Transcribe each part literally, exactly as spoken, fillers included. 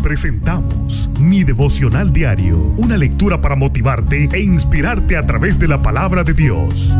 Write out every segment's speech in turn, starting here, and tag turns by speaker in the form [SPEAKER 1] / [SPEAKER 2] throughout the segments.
[SPEAKER 1] presentamos Mi Devocional Diario, una lectura para motivarte e inspirarte a través de la palabra de Dios.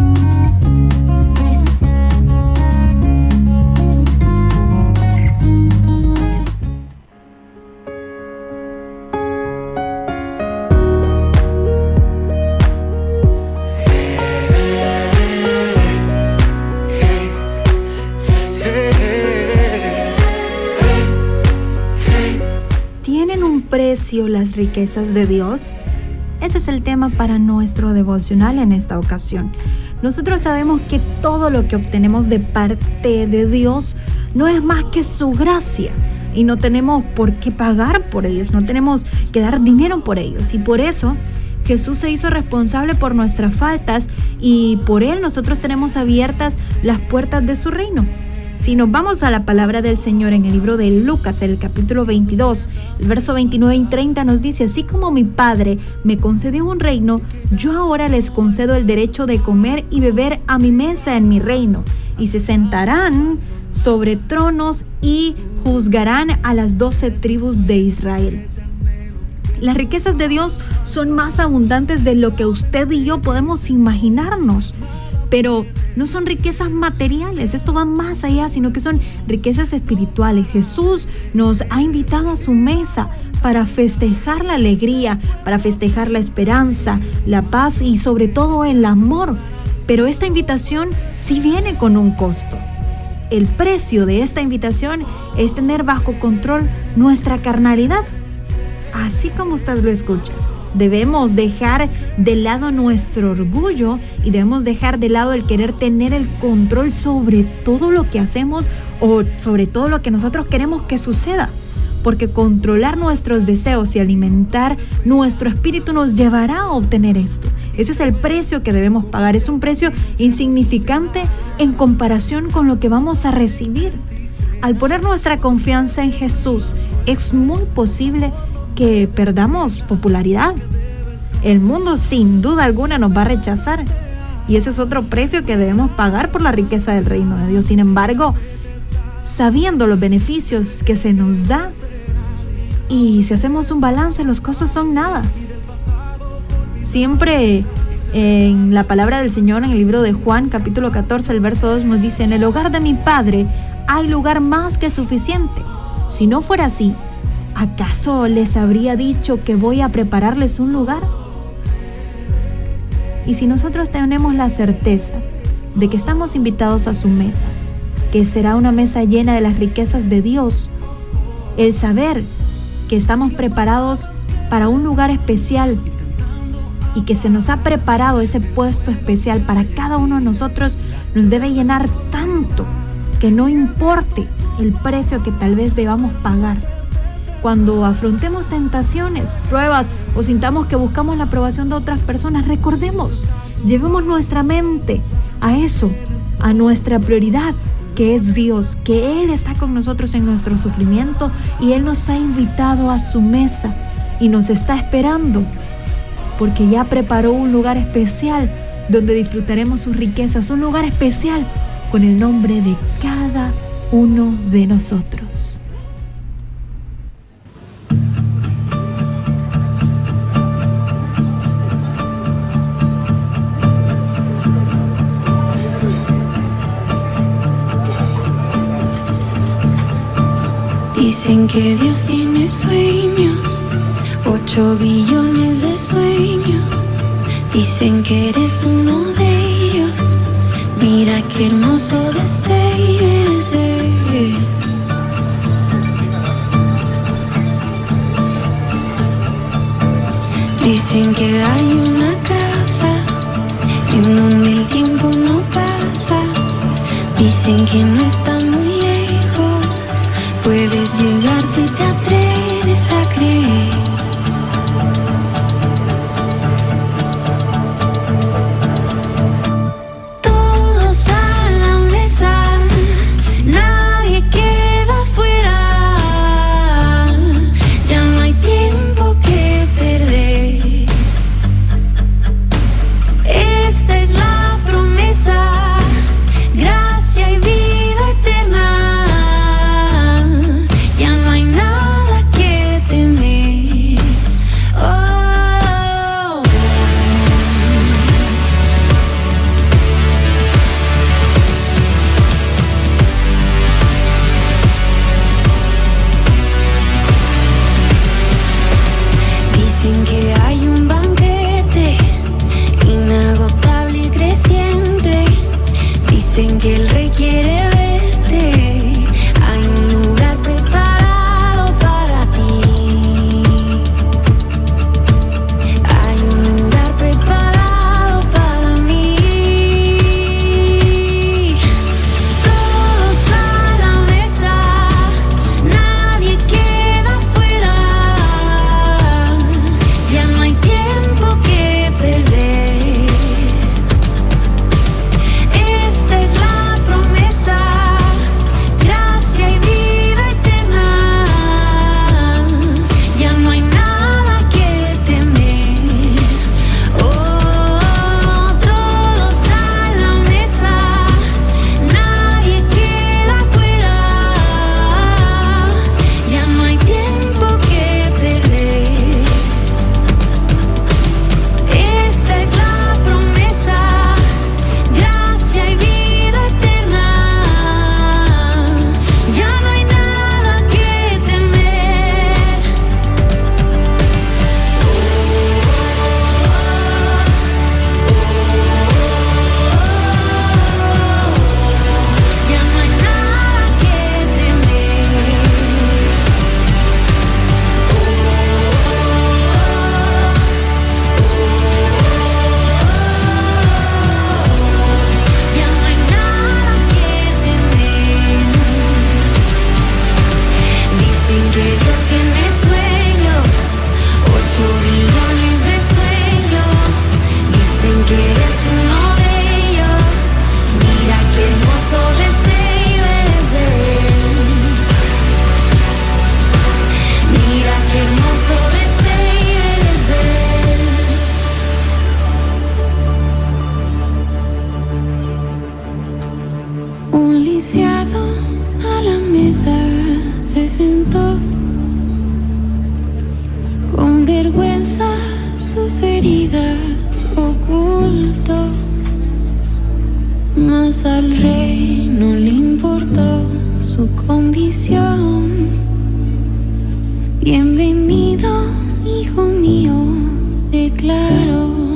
[SPEAKER 2] ¿Precio las riquezas de Dios? Ese es el tema para nuestro devocional en esta ocasión. Nosotros sabemos que todo lo que obtenemos de parte de Dios no es más que su gracia y no tenemos por qué pagar por ellos, no tenemos que dar dinero por ellos, y por eso Jesús se hizo responsable por nuestras faltas y por Él nosotros tenemos abiertas las puertas de su reino. Si nos vamos a la palabra del Señor en el libro de Lucas, el capítulo veintidós, el verso veintinueve y treinta nos dice: así como mi Padre me concedió un reino, yo ahora les concedo el derecho de comer y beber a mi mesa en mi reino, y se sentarán sobre tronos y juzgarán a las doce tribus de Israel. Las riquezas de Dios son más abundantes de lo que usted y yo podemos imaginarnos. Pero no son riquezas materiales, esto va más allá, sino que son riquezas espirituales. Jesús nos ha invitado a su mesa para festejar la alegría, para festejar la esperanza, la paz y sobre todo el amor. Pero esta invitación sí viene con un costo. El precio de esta invitación es tener bajo control nuestra carnalidad. Así como usted lo escucha. Debemos dejar de lado nuestro orgullo y debemos dejar de lado el querer tener el control sobre todo lo que hacemos o sobre todo lo que nosotros queremos que suceda. Porque controlar nuestros deseos y alimentar nuestro espíritu nos llevará a obtener esto. Ese es el precio que debemos pagar. Es un precio insignificante en comparación con lo que vamos a recibir. Al poner nuestra confianza en Jesús, es muy posible que perdamos popularidad. El mundo sin duda alguna nos va a rechazar y ese es otro precio que debemos pagar por la riqueza del reino de Dios. Sin embargo, sabiendo los beneficios que se nos da y si hacemos un balance, los costos son nada. Siempre en la palabra del Señor, en el libro de Juan capítulo catorce, el verso dos nos dice: en el hogar de mi Padre hay lugar más que suficiente. Si no fuera así, ¿acaso les habría dicho que voy a prepararles un lugar? Y si nosotros tenemos la certeza de que estamos invitados a su mesa, que será una mesa llena de las riquezas de Dios, el saber que estamos preparados para un lugar especial y que se nos ha preparado ese puesto especial para cada uno de nosotros, nos debe llenar tanto que no importe el precio que tal vez debamos pagar. Cuando afrontemos tentaciones, pruebas o sintamos que buscamos la aprobación de otras personas, recordemos, llevemos nuestra mente a eso, a nuestra prioridad, que es Dios, que Él está con nosotros en nuestro sufrimiento y Él nos ha invitado a su mesa y nos está esperando, porque ya preparó un lugar especial donde disfrutaremos sus riquezas, un lugar especial con el nombre de cada uno de nosotros.
[SPEAKER 3] Dicen que Dios tiene sueños, ocho billones de sueños. Dicen que eres uno de ellos. Mira qué hermoso destello eres de él. Dicen que hay una casa en donde el tiempo no pasa. Dicen que no está muy lejos. Puedes llegar si te atreves a creer. Todos a la mesa, nadie queda fuera. Ya no hay tiempo que perder. Esta es la promesa, gracia y vida eterna. Ya no pasó. Con vergüenza sus heridas ocultó, mas al rey no le importó su condición. Bienvenido, hijo mío, declaró.